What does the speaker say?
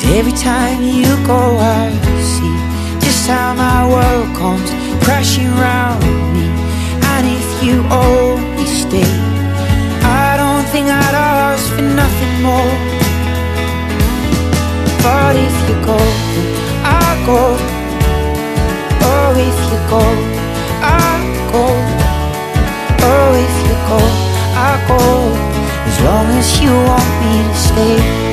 Every time you go, I see just how my world comes crashing round me. And if you only stay, I don't think I'd ask for nothing more. But if you go, then I'll go. Oh, if you go, I'll go. Oh, if you go, I'll go. As long as you want me to stay.